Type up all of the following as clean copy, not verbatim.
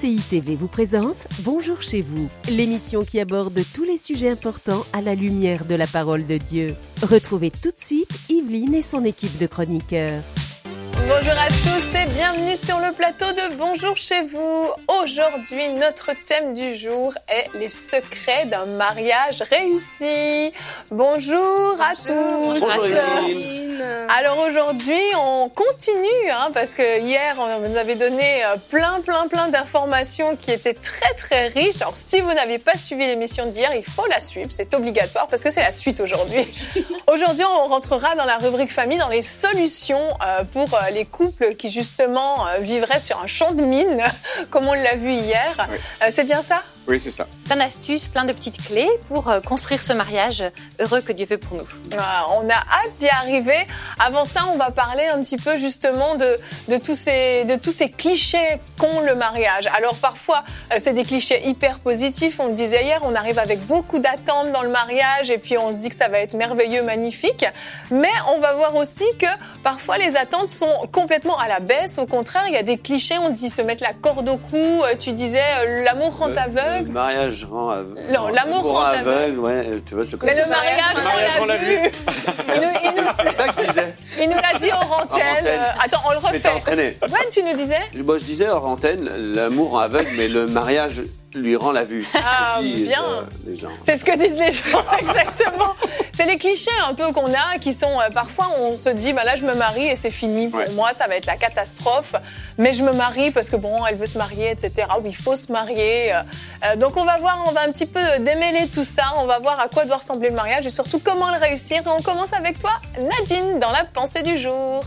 CCI TV vous présente Bonjour chez vous, l'émission qui aborde tous les sujets importants à la lumière de la parole de Dieu. Retrouvez tout de suite Yveline et son équipe de chroniqueurs. Bonjour à tous et bienvenue sur le plateau de Bonjour chez vous. Aujourd'hui, notre thème du jour est les secrets d'un mariage réussi. Bonjour à tous. Bonjour Yveline. Alors aujourd'hui, on continue parce que hier, on vous avait donné plein d'informations qui étaient très riches. Alors si vous n'avez pas suivi l'émission d'hier, il faut la suivre, c'est obligatoire parce que c'est la suite aujourd'hui. Aujourd'hui, on rentrera dans la rubrique famille, dans les solutions pour les couples qui justement vivraient sur un champ de mines, comme on l'a vu hier. Oui. C'est bien ça ? Oui, c'est ça. Plein d'astuces, plein de petites clés pour construire ce mariage heureux que Dieu veut pour nous. On a hâte d'y arriver. Avant ça, on va parler un petit peu justement de tous ces clichés qu'ont le mariage. Alors parfois, c'est des clichés hyper positifs. On le disait hier, on arrive avec beaucoup d'attentes dans le mariage et puis on se dit que ça va être merveilleux, magnifique. Mais on va voir aussi que parfois les attentes sont complètement à la baisse. Au contraire, il y a des clichés. On dit se mettre la corde au cou. Tu disais l'amour rend aveugle. Le mariage rend aveugle. Non, l'amour rend aveugle. Ouais, tu vois, je te connais. Mais le mariage rend la vue. C'est ça que je disais. Il nous l'a dit hors antenne. Attends, on le refait. Mais t'es entraîné. Gwen, tu nous disais ? Moi, je disais hors antenne, l'amour rend aveugle, mais le mariage lui rend la vue. Ah, bien. Les gens. C'est ce que disent les gens, exactement. C'est les clichés un peu qu'on a qui sont parfois on se dit là je me marie et c'est fini pour moi, ça va être la catastrophe. Mais je me marie parce que elle veut se marier, etc. Ou il faut se marier. Donc on va un petit peu démêler tout ça. On va voir à quoi doit ressembler le mariage et surtout comment le réussir. Et on commence avec toi, Nadine, dans la pensée du jour.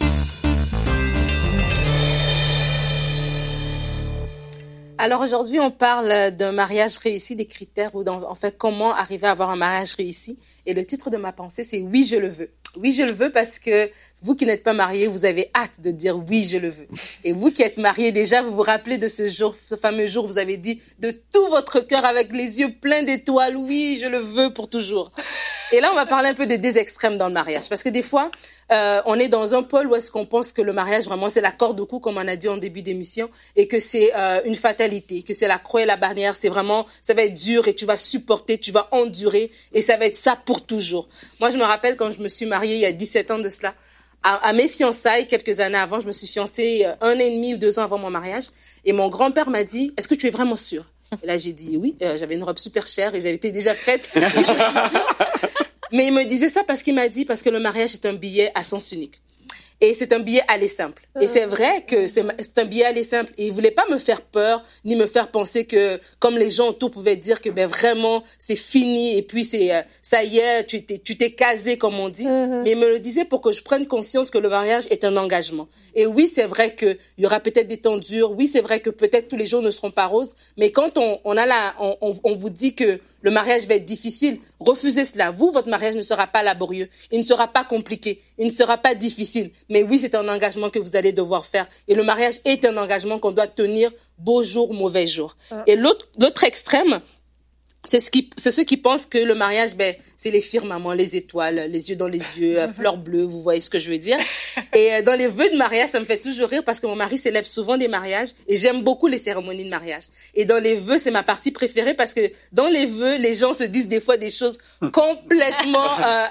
Alors aujourd'hui, on parle d'un mariage réussi, des critères ou en fait comment arriver à avoir un mariage réussi. Et le titre de ma pensée, c'est « Oui, je le veux ». Oui, je le veux parce que vous qui n'êtes pas mariés, vous avez hâte de dire « Oui, je le veux ». Et vous qui êtes mariés déjà, vous vous rappelez de ce jour, ce fameux jour où vous avez dit de tout votre cœur avec les yeux pleins d'étoiles « Oui, je le veux pour toujours ». Et là, on va parler un peu des deux extrêmes dans le mariage. Parce que des fois, on est dans un pôle où est-ce qu'on pense que le mariage, vraiment, c'est la corde au cou, comme on a dit en début d'émission, et que c'est une fatalité, que c'est la croix et la bannière. C'est vraiment, ça va être dur et tu vas supporter, tu vas endurer, et ça va être ça pour toujours. Moi, je me rappelle quand je me suis mariée il y a 17 ans de cela, à mes fiançailles, quelques années avant, je me suis fiancée 1 an et demi ou 2 ans avant mon mariage, et mon grand-père m'a dit, est-ce que tu es vraiment sûre? Et là, j'ai dit oui. J'avais une robe super chère et j'avais été déjà prête. Et je suis sûre. Mais il me disait ça parce que le mariage est un billet à sens unique. Et c'est un billet aller simple. Et c'est vrai que c'est un billet aller simple. Et il voulait pas me faire peur, ni me faire penser que, comme les gens autour pouvaient dire que, vraiment, c'est fini. Et puis ça y est, tu t'es casé, comme on dit. Mais il me le disait pour que je prenne conscience que le mariage est un engagement. Et oui, c'est vrai que il y aura peut-être des temps durs. Oui, c'est vrai que peut-être tous les jours ne seront pas roses. Mais quand on vous dit que le mariage va être difficile, refusez cela. Vous, votre mariage ne sera pas laborieux. Il ne sera pas compliqué. Il ne sera pas difficile. Mais oui, c'est un engagement que vous allez devoir faire. Et le mariage est un engagement qu'on doit tenir beau jour, mauvais jour. Et l'autre extrême, c'est ceux qui pensent que le mariage, c'est les firmaments, les étoiles, les yeux dans les yeux, fleurs bleues, vous voyez ce que je veux dire. Et dans les vœux de mariage, ça me fait toujours rire parce que mon mari célèbre souvent des mariages et j'aime beaucoup les cérémonies de mariage. Et dans les vœux, c'est ma partie préférée parce que dans les vœux, les gens se disent des fois des choses complètement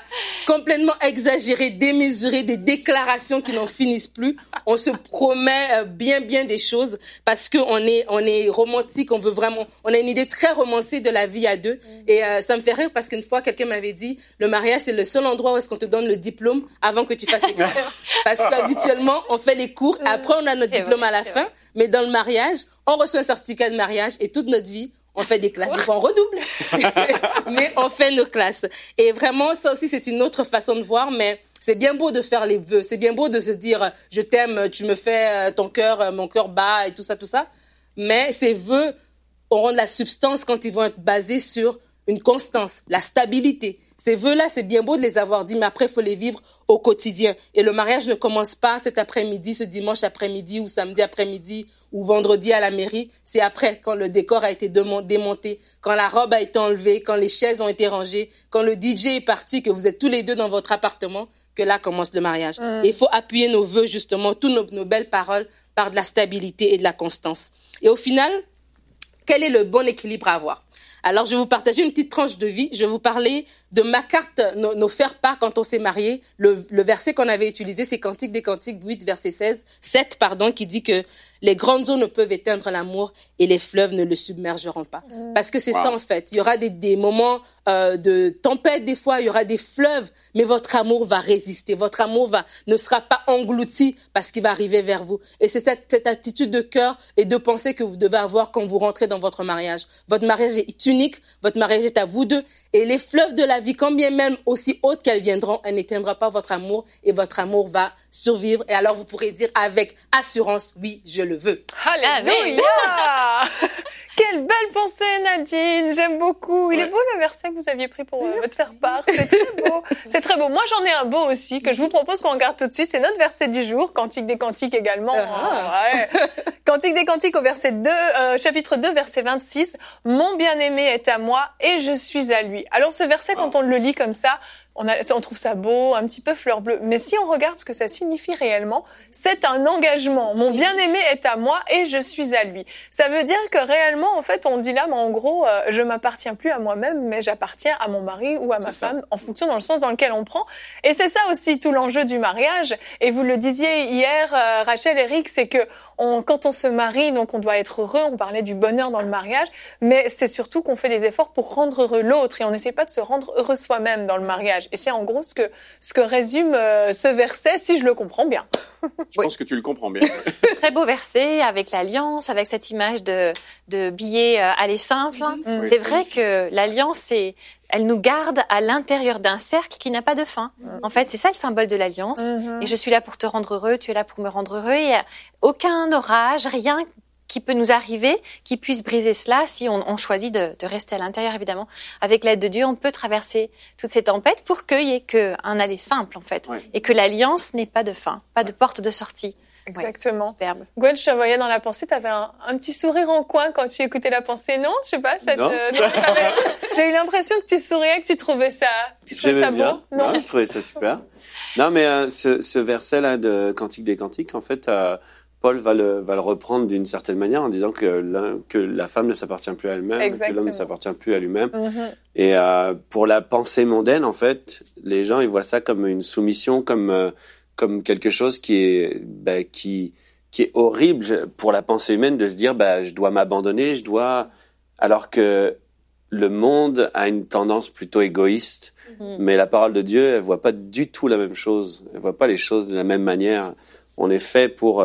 exagérées, démesurées, des déclarations qui n'en finissent plus. On se promet bien des choses parce que on est romantique, on a une idée très romancée de la vie à deux. Et ça me fait rire parce qu'une fois, quelqu'un m'avait dit, le mariage, c'est le seul endroit où est-ce qu'on te donne le diplôme avant que tu fasses l'examen. Parce qu'habituellement, on fait les cours, après on a notre diplôme à la fin. Mais dans le mariage, on reçoit un certificat de mariage et toute notre vie, on fait des classes. Des fois, on redouble. Mais on fait nos classes. Et vraiment, ça aussi, c'est une autre façon de voir, mais c'est bien beau de faire les vœux. C'est bien beau de se dire, je t'aime, tu me fais ton cœur, mon cœur bat et tout ça. Mais ces vœux auront de la substance quand ils vont être basés sur une constance, la stabilité. Ces vœux-là, c'est bien beau de les avoir dit, mais après, il faut les vivre au quotidien. Et le mariage ne commence pas cet après-midi, ce dimanche après-midi ou samedi après-midi ou vendredi à la mairie. C'est après, quand le décor a été démonté, quand la robe a été enlevée, quand les chaises ont été rangées, quand le DJ est parti, que vous êtes tous les deux dans votre appartement, que là commence le mariage. Et il faut appuyer nos vœux, justement, toutes nos belles paroles, par de la stabilité et de la constance. Et au final, quel est le bon équilibre à avoir? Alors, je vais vous partager une petite tranche de vie. Je vais vous parler de ma carte, nos faire-part quand on s'est mariés. Le verset qu'on avait utilisé, c'est Cantique des Cantiques 8, verset 7, qui dit que les grandes eaux ne peuvent éteindre l'amour et les fleuves ne le submergeront pas. Parce que c'est ça, en fait. Il y aura des moments de tempête, des fois, il y aura des fleuves, mais votre amour va résister. Votre amour ne sera pas englouti parce qu'il va arriver vers vous. Et c'est cette attitude de cœur et de pensée que vous devez avoir quand vous rentrez dans votre mariage. Votre mariage est unique, votre mariage est à vous deux. Et les fleuves de la vie, quand bien même aussi hautes qu'elles viendront, elles n'éteindront pas votre amour et votre amour va survivre. Et alors, vous pourrez dire avec assurance, oui, je le veux. Alléluia! Quelle belle pensée, Nadine! J'aime beaucoup. Il est beau le verset que vous aviez pris pour votre faire-part. C'est très beau. C'est très beau. Moi, j'en ai un beau aussi que je vous propose qu'on regarde tout de suite. C'est notre verset du jour, Cantique des Cantiques également. Cantique des Cantiques au verset 2, chapitre 2, verset 26. Mon bien-aimé est à moi et je suis à lui. Alors, ce verset, quand on le lit comme ça, on trouve ça beau, un petit peu fleur bleue. Mais si on regarde ce que ça signifie réellement, c'est un engagement. Mon bien-aimé est à moi et je suis à lui. Ça veut dire que réellement, en fait, on dit là, mais en gros, je m'appartiens plus à moi-même, mais j'appartiens à mon mari ou à ma femme, en fonction dans le sens dans lequel on prend. Et c'est ça aussi tout l'enjeu du mariage. Et vous le disiez hier, Rachel, Eric, c'est que quand on se marie, donc on doit être heureux. On parlait du bonheur dans le mariage, mais c'est surtout qu'on fait des efforts pour rendre heureux l'autre et on n'essaie pas de se rendre heureux soi-même dans le mariage. Et c'est en gros ce que résume ce verset, si je le comprends bien. Je pense que tu le comprends bien. Très beau verset, avec l'alliance, avec cette image de billet aller simple. Oui. C'est vrai que l'alliance, elle nous garde à l'intérieur d'un cercle qui n'a pas de fin. En fait, c'est ça le symbole de l'alliance. Et je suis là pour te rendre heureux, tu es là pour me rendre heureux. Et aucun orage, rien qui peut nous arriver, qui puisse briser cela si on choisit de rester à l'intérieur, évidemment. Avec l'aide de Dieu, on peut traverser toutes ces tempêtes pour qu'il y ait qu'un aller simple, en fait. Ouais. Et que l'alliance n'ait pas de fin, pas de porte de sortie. Exactement. Ouais, superbe. Gwen, je te voyais dans la pensée, tu avais un petit sourire en coin quand tu écoutais la pensée, non? Je sais pas, j'ai eu l'impression que tu souriais, que tu trouvais ça, bien. beau. Non, je trouvais ça super. Non, mais ce verset-là de Cantique des Cantiques, en fait, Paul va le reprendre d'une certaine manière en disant que la femme ne s'appartient plus à elle-même, que l'homme ne s'appartient plus à lui-même. Et pour la pensée mondaine, en fait, les gens ils voient ça comme une soumission, comme quelque chose qui est horrible pour la pensée humaine de se dire je dois m'abandonner, alors que le monde a une tendance plutôt égoïste, mais la parole de Dieu elle voit pas du tout la même chose, elle voit pas les choses de la même manière. On est fait pour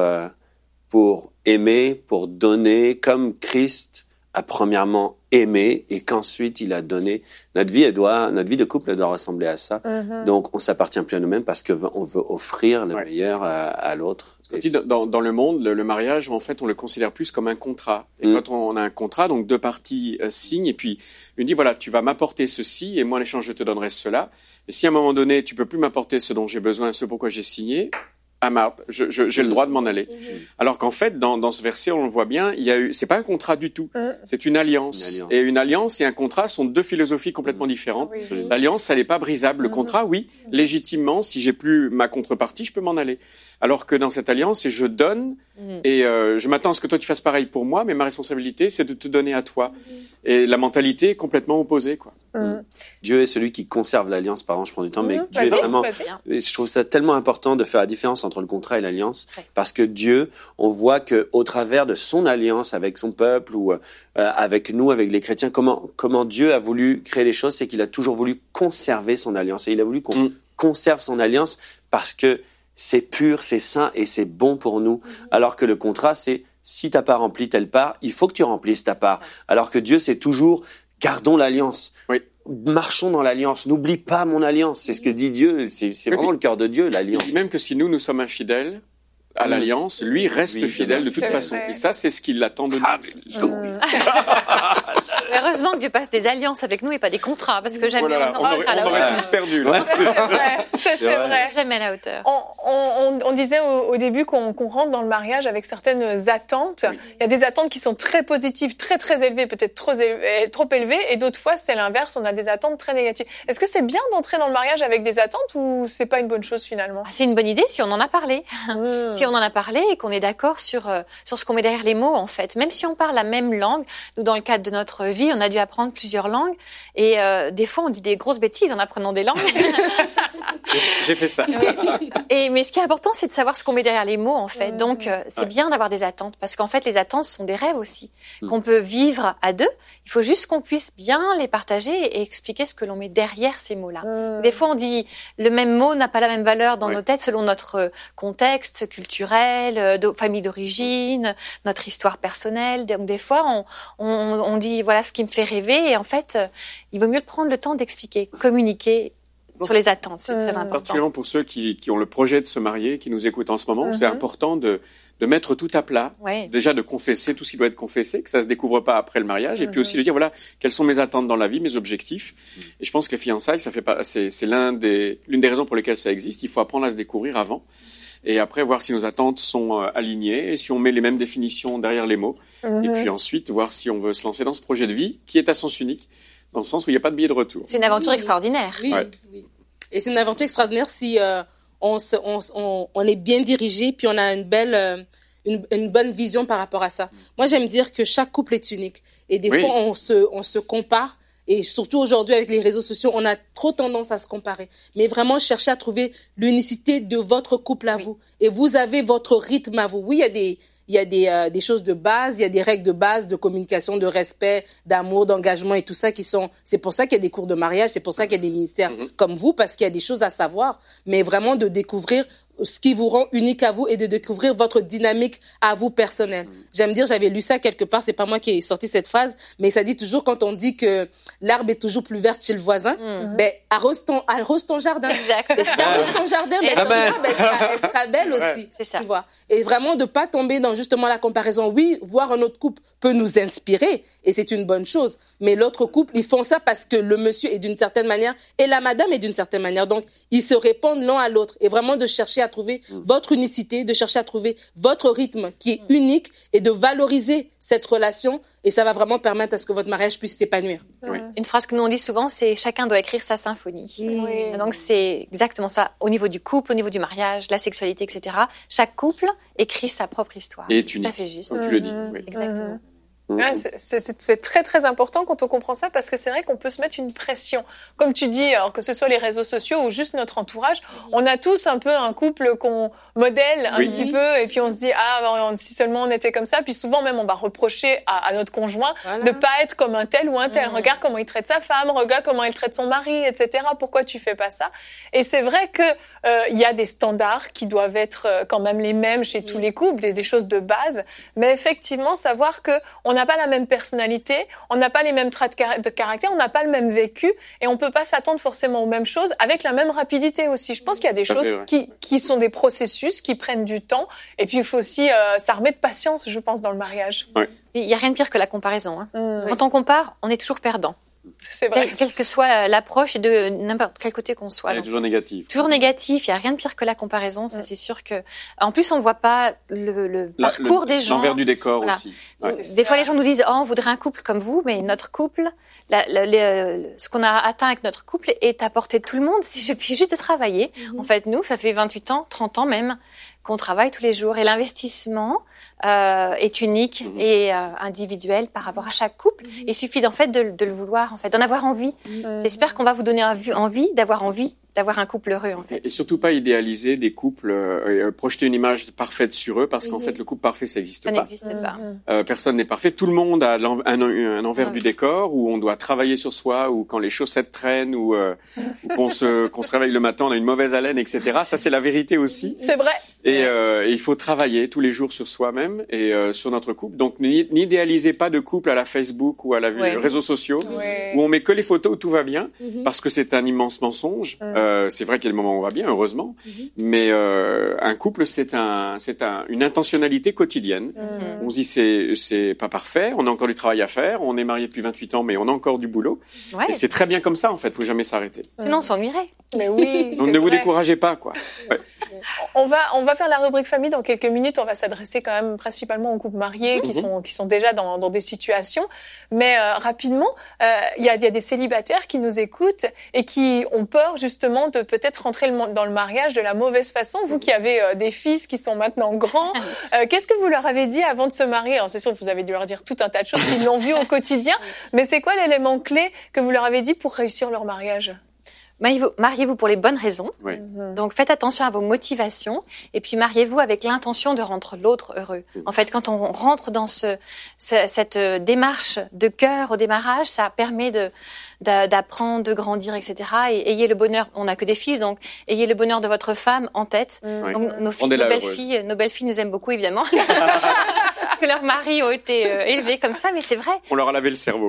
aimer, pour donner, comme Christ a premièrement aimé et qu'ensuite il a donné. Notre vie de couple, elle doit ressembler à ça. Donc, on s'appartient plus à nous-mêmes parce qu'on veut offrir le meilleur à l'autre. Dans le monde, le mariage, en fait, on le considère plus comme un contrat. Et quand on a un contrat, donc deux parties signent et puis une dit voilà, tu vas m'apporter ceci et moi en échange je te donnerai cela. Et si à un moment donné, tu peux plus m'apporter ce dont j'ai besoin, ce pourquoi j'ai signé, j'ai le droit de m'en aller. Alors qu'en fait, dans ce verset, on le voit bien, c'est pas un contrat du tout. C'est une alliance. Et une alliance et un contrat sont deux philosophies complètement différentes. L'alliance, elle n'est pas brisable. Le contrat, oui, légitimement, si j'ai plus ma contrepartie, je peux m'en aller. Alors que dans cette alliance, je donne et je m'attends à ce que toi tu fasses pareil pour moi, mais ma responsabilité, c'est de te donner à toi. Et la mentalité est complètement opposée, quoi. Dieu est celui qui conserve l'alliance, pardon, je prends du temps, mais Dieu est vraiment, je trouve ça tellement important de faire la différence entre le contrat et l'alliance, parce que Dieu, on voit que au travers de son alliance avec son peuple ou avec nous, avec les chrétiens, comment Dieu a voulu créer les choses, c'est qu'il a toujours voulu conserver son alliance, et il a voulu qu'on conserve son alliance parce que c'est pur, c'est saint et c'est bon pour nous, alors que le contrat, c'est si t'as pas rempli telle part, il faut que tu remplisses ta part, alors que Dieu, c'est toujours gardons l'alliance. Marchons dans l'alliance. N'oublie pas mon alliance. C'est ce que dit Dieu. C'est vraiment le cœur de Dieu, l'alliance. Il dit même que si nous sommes infidèles à l'alliance, lui reste fidèle de toute façon. Et ça, c'est ce qu'il attend de nous. Heureusement que Dieu passe des alliances avec nous et pas des contrats, parce que jamais on aurait tous perdu. Là. C'est vrai. Jamais à la hauteur. On disait au début qu'on rentre dans le mariage avec certaines attentes. Oui. Il y a des attentes qui sont très positives, très très élevées, peut-être trop élevées, et d'autres fois c'est l'inverse, on a des attentes très négatives. Est-ce que c'est bien d'entrer dans le mariage avec des attentes ou c'est pas une bonne chose finalement? C'est une bonne idée si on en a parlé. Si on en a parlé et qu'on est d'accord sur ce qu'on met derrière les mots en fait. Même si on parle la même langue, nous dans le cadre de notre vie, on a dû apprendre plusieurs langues et des fois on dit des grosses bêtises en apprenant des langues. J'ai fait ça. Mais ce qui est important, c'est de savoir ce qu'on met derrière les mots, en fait. Donc, c'est bien d'avoir des attentes, parce qu'en fait, les attentes sont des rêves aussi, qu'on peut vivre à deux. Il faut juste qu'on puisse bien les partager et expliquer ce que l'on met derrière ces mots-là. Des fois, on dit le même mot n'a pas la même valeur dans nos têtes selon notre contexte culturel, famille d'origine, notre histoire personnelle. Donc, des fois, on dit voilà ce qui me fait rêver, et en fait, il vaut mieux prendre le temps d'expliquer, communiquer sur les attentes, c'est très important. Particulièrement pour ceux qui ont le projet de se marier, qui nous écoutent en ce moment, c'est important de mettre tout à plat. Déjà de confesser tout ce qui doit être confessé, que ça se découvre pas après le mariage, et puis aussi de dire voilà quelles sont mes attentes dans la vie, mes objectifs. Et je pense que les fiançailles, c'est l'une des raisons pour lesquelles ça existe. Il faut apprendre à se découvrir avant. Et après, voir si nos attentes sont alignées et si on met les mêmes définitions derrière les mots. Et puis ensuite, voir si on veut se lancer dans ce projet de vie qui est à sens unique, dans le sens où il n'y a pas de billet de retour. C'est une aventure extraordinaire. Oui. Et c'est une aventure extraordinaire si on est bien dirigé, puis on a une bonne vision par rapport à ça. Moi, j'aime dire que chaque couple est unique. Et des fois, on se compare. Et surtout aujourd'hui, avec les réseaux sociaux, on a trop tendance à se comparer. Mais vraiment, cherchez à trouver l'unicité de votre couple à vous. Et vous avez votre rythme à vous. Oui, il y a des choses de base, il y a des règles de base de communication, de respect, d'amour, d'engagement et tout ça c'est pour ça qu'il y a des cours de mariage, c'est pour ça qu'il y a des ministères comme vous, parce qu'il y a des choses à savoir, mais vraiment de découvrir ce qui vous rend unique à vous et de découvrir votre dynamique à vous personnelle. J'aime dire, j'avais lu ça quelque part, c'est pas moi qui ai sorti cette phrase, mais ça dit toujours quand on dit que l'arbre est toujours plus vert chez le voisin, arrose ton jardin. Exact. Et si t'arroses ton jardin, elle sera belle aussi. C'est ça. Tu vois. Et vraiment de pas tomber dans justement la comparaison. Oui, voir un autre couple peut nous inspirer et c'est une bonne chose. Mais l'autre couple, ils font ça parce que le monsieur est d'une certaine manière et la madame est d'une certaine manière. Donc, ils se répondent l'un à l'autre et vraiment de chercher à trouver votre unicité, de chercher à trouver votre rythme qui est unique et de valoriser cette relation et ça va vraiment permettre à ce que votre mariage puisse s'épanouir. Oui. Une phrase que nous on dit souvent, c'est chacun doit écrire sa symphonie. Oui. Donc c'est exactement ça au niveau du couple, au niveau du mariage, la sexualité, etc. Chaque couple écrit sa propre histoire. Et est unique. Tout à fait juste. Comme tu le dis. Oui. Exactement. Ouais, c'est très très important quand on comprend ça parce que c'est vrai qu'on peut se mettre une pression. Comme tu dis, alors que ce soit les réseaux sociaux ou juste notre entourage, on a tous un peu un couple qu'on modèle un petit peu et puis on se dit si seulement on était comme ça. Puis souvent même on va reprocher à notre conjoint de pas être comme un tel ou un tel. Regarde comment il traite sa femme, regarde comment il traite son mari, etc. Pourquoi tu fais pas ça? Et c'est vrai que il y a des standards qui doivent être quand même les mêmes chez tous les couples, des choses de base. Mais effectivement savoir que on n'a pas la même personnalité, on n'a pas les mêmes traits de caractère, on n'a pas le même vécu et on peut pas s'attendre forcément aux mêmes choses avec la même rapidité aussi. Je pense qu'il y a des choses qui sont des processus qui prennent du temps et puis il faut aussi s'armer de patience, je pense, dans le mariage. Ouais. Il y a rien de pire que la comparaison. Quand on compare, on est toujours perdant. C'est vrai. Quelle que soit l'approche et de n'importe quel côté qu'on soit. Elle est toujours négative. Toujours négatif. Il y a rien de pire que la comparaison. Ça, c'est sûr que. En plus, on voit pas le parcours des gens. L'envers du décor aussi. Ouais. Des fois, les gens nous disent, on voudrait un couple comme vous, mais notre couple, ce qu'on a atteint avec notre couple est à portée de tout le monde. Il suffit juste de travailler. En fait, nous, ça fait 28 ans, 30 ans même, qu'on travaille tous les jours. Et l'investissement est unique et individuel par rapport à chaque couple. Il suffit d'en fait de le vouloir, en fait, d'en avoir envie. J'espère qu'on va vous donner envie d'avoir un couple heureux, en fait. Et surtout pas idéaliser des couples, projeter une image parfaite sur eux, parce qu'en fait, le couple parfait, ça n'existe pas. Ça n'existe pas. Personne n'est parfait. Tout le monde a un envers du décor, où on doit travailler sur soi, ou quand les chaussettes traînent, ou qu'on se réveille le matin, on a une mauvaise haleine, etc. Ça, c'est la vérité aussi. C'est vrai. Et il faut travailler tous les jours sur soi-même et sur notre couple. Donc, n'idéalisez pas de couple à la Facebook ou à la réseaux sociaux, où on met que les photos où tout va bien, parce que c'est un immense mensonge. C'est vrai qu'il y a des moments où on va bien, heureusement, mais un couple, c'est une intentionnalité quotidienne. On se dit c'est pas parfait, on a encore du travail à faire, on est marié depuis 28 ans, mais on a encore du boulot. Ouais. Et c'est très bien comme ça, en fait. Faut jamais s'arrêter. Sinon, on s'ennuierait. Mais oui. Donc ne vous découragez pas, quoi. Ouais. On va faire la rubrique famille dans quelques minutes. On va s'adresser quand même principalement aux couples mariés qui sont déjà dans des situations. Mais rapidement, il y a des célibataires qui nous écoutent et qui ont peur justement de peut-être rentrer dans le mariage de la mauvaise façon. Vous qui avez des fils qui sont maintenant grands, qu'est-ce que vous leur avez dit avant de se marier? Alors c'est sûr que vous avez dû leur dire tout un tas de choses qu'ils l'ont vu au quotidien. Mais c'est quoi l'élément clé que vous leur avez dit pour réussir leur mariage? Mariez-vous pour les bonnes raisons. Oui. Donc, faites attention à vos motivations. Et puis, mariez-vous avec l'intention de rendre l'autre heureux. En fait, quand on rentre dans cette démarche de cœur au démarrage, ça permet d'apprendre, de grandir, etc. Et ayez le bonheur, on n'a que des fils, donc ayez le bonheur de votre femme en tête. Donc, nos belles filles nous aiment beaucoup, évidemment. Que leurs maris ont été élevés comme ça, mais c'est vrai. On leur a lavé le cerveau.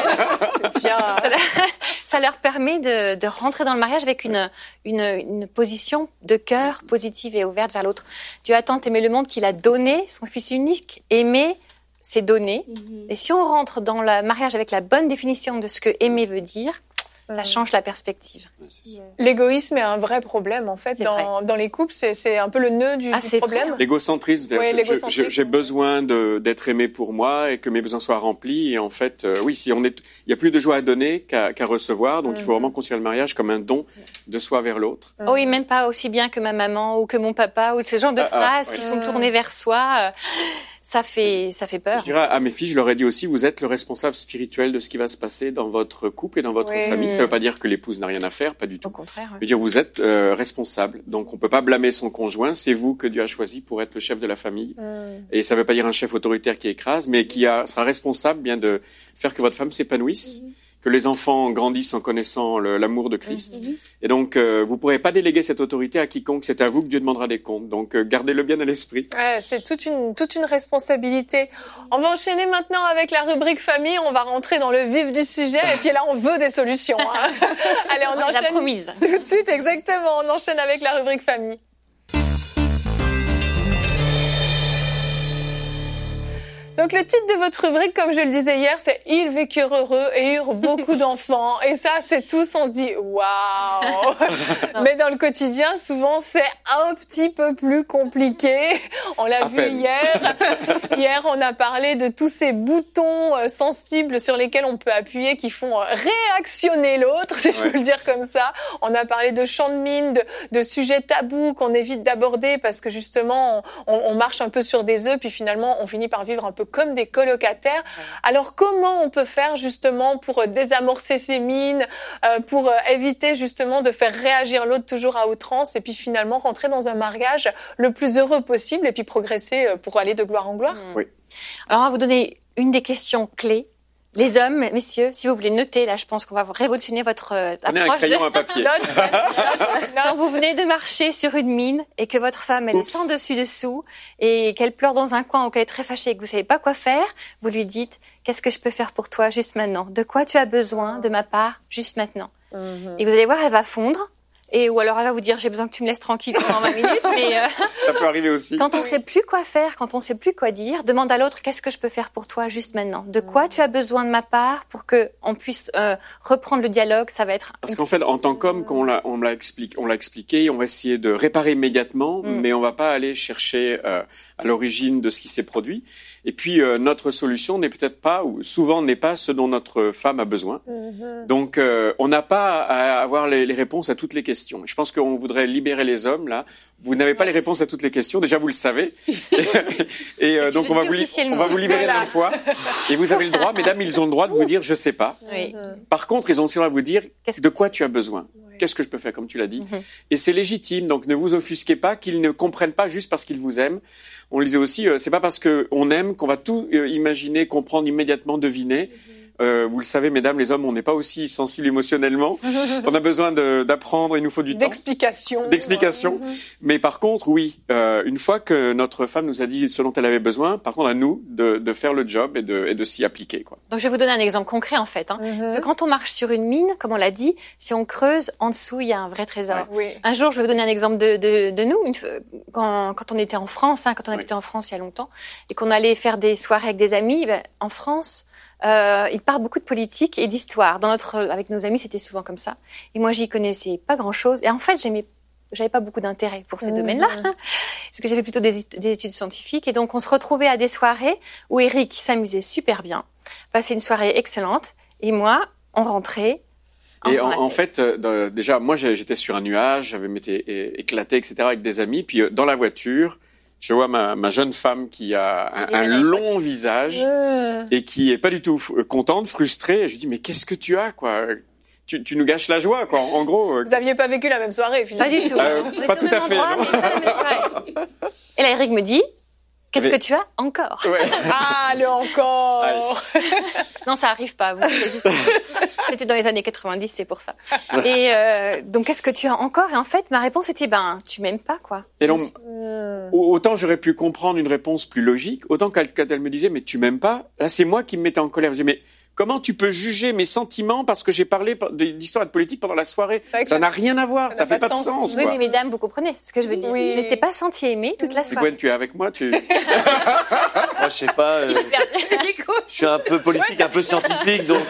Ça leur permet de rentrer dans le mariage avec une position de cœur positive et ouverte vers l'autre. Dieu a tant aimé le monde qu'il a donné son Fils unique. Aimer, c'est donner. Et si on rentre dans le mariage avec la bonne définition de ce que aimer veut dire, ça change la perspective. L'égoïsme est un vrai problème, en fait, dans les couples. C'est un peu le nœud du problème. Vrai. L'égocentrisme, j'ai besoin d'être aimé pour moi et que mes besoins soient remplis. Et en fait, il y a plus de joie à donner qu'à recevoir. Donc, il faut vraiment considérer le mariage comme un don de soi vers l'autre. Oui, même pas aussi bien que ma maman ou que mon papa ou ce genre de phrases qui sont tournées vers soi. Ça fait peur. Je dirais à mes filles, je leur ai dit aussi, vous êtes le responsable spirituel de ce qui va se passer dans votre couple et dans votre famille. Ça ne veut pas dire que l'épouse n'a rien à faire, pas du tout. Au contraire. Je veux dire, vous êtes responsable. Donc, on peut pas blâmer son conjoint. C'est vous que Dieu a choisi pour être le chef de la famille. Et ça ne veut pas dire un chef autoritaire qui écrase, mais qui sera responsable bien de faire que votre femme s'épanouisse. Que les enfants grandissent en connaissant l'amour de Christ. Et donc, vous pourrez pas déléguer cette autorité à quiconque. C'est à vous que Dieu demandera des comptes. Donc, gardez-le bien à l'esprit. C'est toute une responsabilité. On va enchaîner maintenant avec la rubrique famille. On va rentrer dans le vif du sujet. Et puis là, on veut des solutions. Hein. Allez, on enchaîne. La promise. Tout de suite, exactement. On enchaîne avec la rubrique famille. Donc le titre de votre rubrique, comme je le disais hier, c'est « Ils vécurent heureux et eurent beaucoup d'enfants ». Et ça, c'est tous, on se dit « Waouh !» Mais dans le quotidien, souvent, c'est un petit peu plus compliqué. On l'a vu hier. Hier, on a parlé de tous ces boutons sensibles sur lesquels on peut appuyer qui font réactionner l'autre, si je peux le dire comme ça. On a parlé de champ de mine, de sujets tabous qu'on évite d'aborder parce que justement, on marche un peu sur des œufs, puis finalement, on finit par vivre un peu comme des colocataires. Alors, comment on peut faire justement pour désamorcer ces mines, pour éviter justement de faire réagir l'autre toujours à outrance et puis finalement rentrer dans un mariage le plus heureux possible et puis progresser pour aller de gloire en gloire? Oui. Alors, on va vous donner une des questions clés. Les hommes, messieurs, si vous voulez noter, là, je pense qu'on va révolutionner votre approche. Prenez un crayon, un papier. Quand vous venez de marcher sur une mine et que votre femme, elle est sans dessus-dessous et qu'elle pleure dans un coin ou qu'elle est très fâchée et que vous savez pas quoi faire, vous lui dites « Qu'est-ce que je peux faire pour toi juste maintenant? De quoi tu as besoin de ma part juste maintenant ?» Et vous allez voir, elle va fondre. Ou alors elle va vous dire j'ai besoin que tu me laisses tranquille pendant 20 minutes. Mais ça peut arriver aussi. Quand on sait plus quoi faire, quand on sait plus quoi dire, demande à l'autre qu'est-ce que je peux faire pour toi juste maintenant. De quoi tu as besoin de ma part pour que on puisse reprendre le dialogue. Ça va être parce qu'en fait en tant qu'homme, quand on l'a expliqué, on va essayer de réparer immédiatement, mais on va pas aller chercher à l'origine de ce qui s'est produit. Et puis notre solution n'est peut-être pas ou souvent n'est pas ce dont notre femme a besoin. Donc on n'a pas à avoir les réponses à toutes les questions. Je pense qu'on voudrait libérer les hommes là. Vous n'avez pas les réponses à toutes les questions. Déjà vous le savez. et donc on va vous libérer d'un poids. Et vous avez le droit, mesdames, ils ont le droit de vous dire je sais pas. Oui. Par contre, ils ont aussi le droit de vous dire de quoi tu as besoin. Qu'est-ce que je peux faire, comme tu l'as dit. Et c'est légitime, donc ne vous offusquez pas qu'ils ne comprennent pas juste parce qu'ils vous aiment. On le disait aussi, c'est pas parce qu'on aime qu'on va tout imaginer, comprendre immédiatement, deviner. Vous le savez, mesdames, les hommes, on n'est pas aussi sensibles émotionnellement. On a besoin d'apprendre, il nous faut du temps. D'explication. Mais par contre, oui, une fois que notre femme nous a dit ce dont elle avait besoin, par contre, à nous de faire le job et de s'y appliquer, quoi. Donc, je vais vous donner un exemple concret, en fait. Parce que quand on marche sur une mine, comme on l'a dit, si on creuse, en dessous, il y a un vrai trésor. Un jour, je vais vous donner un exemple de nous. Quand on était en France, quand on habitait en France il y a longtemps, et qu'on allait faire des soirées avec des amis, en France, il parle beaucoup de politique et d'histoire. Avec nos amis, c'était souvent comme ça. Et moi, j'y connaissais pas grand-chose. Et en fait, j'avais pas beaucoup d'intérêt pour ces domaines-là, parce que j'avais plutôt des études scientifiques. Et donc, on se retrouvait à des soirées où Eric s'amusait super bien, passait une soirée excellente, et moi, on rentrait. Et en fait, déjà, moi, j'étais sur un nuage, j'avais m'étais éclaté, etc., avec des amis. Puis dans la voiture, je vois ma jeune femme qui a un long visage et qui est pas du tout contente, frustrée. Et je lui dis, mais qu'est-ce que tu as, quoi? Tu nous gâches la joie, quoi. En gros. Vous aviez pas vécu la même soirée, finalement. Pas du tout. Pas tout à fait. Endroit, mais pas la même soirée. Et là, Eric me dit, qu'est-ce que tu as encore? Le encore. Non, ça arrive pas. C'était dans les années 90, c'est pour ça. Et donc, qu'est-ce que tu as encore? Et en fait, ma réponse était, tu m'aimes pas, quoi. Et donc, autant j'aurais pu comprendre une réponse plus logique, autant quand elle me disait, mais tu m'aimes pas, là, c'est moi qui me mettais en colère. Je disais, mais comment tu peux juger mes sentiments parce que j'ai parlé d'histoire et de politique pendant la soirée? Ça n'a rien à voir, ça fait pas de sens. Oui, mais mesdames, vous comprenez ce que je veux dire. Oui. Je n'étais pas sentie aimée toute la soirée. Gwen, tu es avec moi? Moi, je sais pas. Je suis un peu politique, un peu scientifique, donc.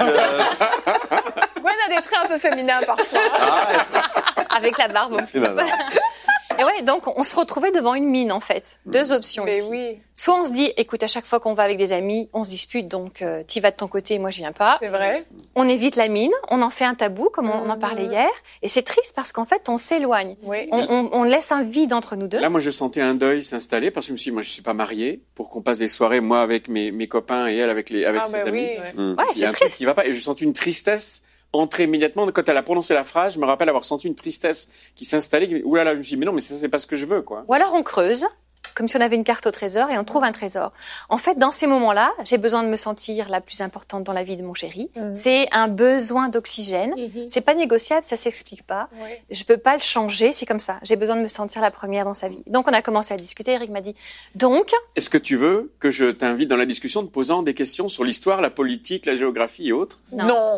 Gwen a des traits un peu féminins parfois. Avec la barbe. Et ouais, donc on se retrouvait devant une mine en fait. Deux options ici. Oui. Soit on se dit, écoute, à chaque fois qu'on va avec des amis, on se dispute, donc t'y vas de ton côté, moi je viens pas. C'est vrai. On évite la mine, on en fait un tabou, comme on en parlait hier, et c'est triste parce qu'en fait on s'éloigne. Oui. On laisse un vide entre nous deux. Là, moi je sentais un deuil s'installer parce que je me suis dit, moi je suis pas mariée, pour qu'on passe des soirées, moi avec mes copains et elle avec ses amis. Ouais, Il y a un truc qui va pas, et je sentais une tristesse entrer immédiatement. Quand elle a prononcé la phrase, je me rappelle avoir senti une tristesse qui s'installait. Ouh là là, je me suis dit, mais non, mais ça, c'est pas ce que je veux, quoi. Ou alors on creuse, comme si on avait une carte au trésor et on trouve un trésor. En fait, dans ces moments-là, j'ai besoin de me sentir la plus importante dans la vie de mon chéri. C'est un besoin d'oxygène. C'est pas négociable, ça s'explique pas. Je peux pas le changer, c'est comme ça. J'ai besoin de me sentir la première dans sa vie. Donc on a commencé à discuter. Eric m'a dit, donc... Est-ce que tu veux que je t'invite dans la discussion en te posant des questions sur l'histoire, la politique, la géographie et autres? Non.